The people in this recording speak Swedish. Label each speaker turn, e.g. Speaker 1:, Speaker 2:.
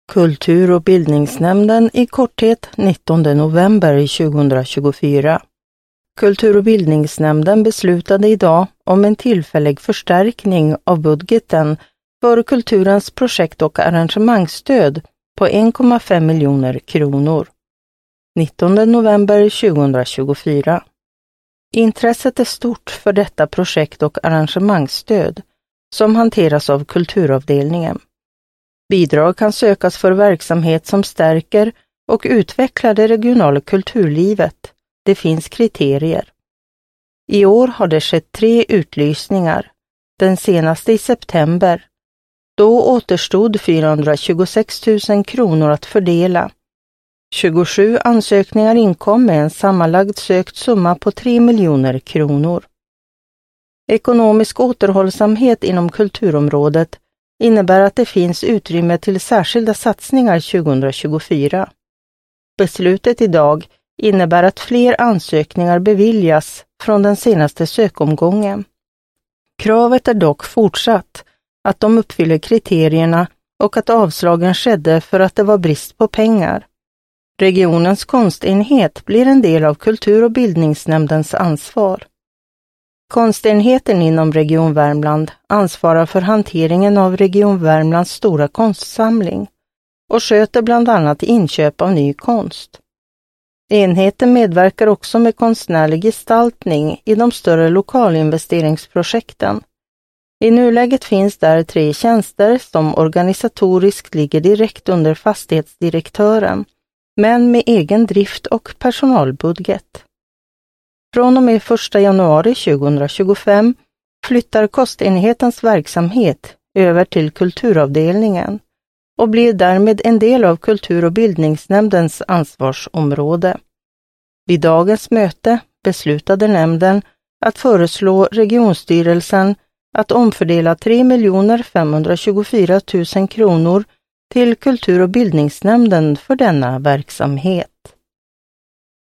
Speaker 1: Kultur- och bildningsnämnden i korthet 19 november 2024. Kultur- och bildningsnämnden beslutade idag om en tillfällig förstärkning av budgeten för kulturens projekt- och arrangemangsstöd på 1,5 miljoner kronor. 19 november 2024. Intresset är stort för detta projekt- och arrangemangsstöd som hanteras av kulturavdelningen. Bidrag kan sökas för verksamhet som stärker och utvecklar det regionala kulturlivet. Det finns kriterier. I år har det skett 3 utlysningar. Den senaste i september. Då återstod 426 000 kronor att fördela. 27 ansökningar inkom med en sammanlagd sökt summa på 3 miljoner kronor. Ekonomisk återhållsamhet inom kulturområdet innebär att det finns utrymme till särskilda satsningar 2024. Beslutet idag innebär att fler ansökningar beviljas från den senaste sökomgången. Kravet är dock fortsatt att de uppfyller kriterierna och att avslagen skedde för att det var brist på pengar. Regionens konstenhet blir en del av kultur- och bildningsnämndens ansvar. Konstenheten inom Region Värmland ansvarar för hanteringen av Region Värmlands stora konstsamling och sköter bland annat inköp av ny konst. Enheten medverkar också med konstnärlig gestaltning i de större lokalinvesteringsprojekten. I nuläget finns där 3 tjänster som organisatoriskt ligger direkt under fastighetsdirektören, men med egen drift och personalbudget. Från och med 1 januari 2025 flyttar kostenhetens verksamhet över till kulturavdelningen och blir därmed en del av kultur- och bildningsnämndens ansvarsområde. Vid dagens möte beslutade nämnden att föreslå regionstyrelsen att omfördela 3 524 000 kronor till kultur- och bildningsnämnden för denna verksamhet.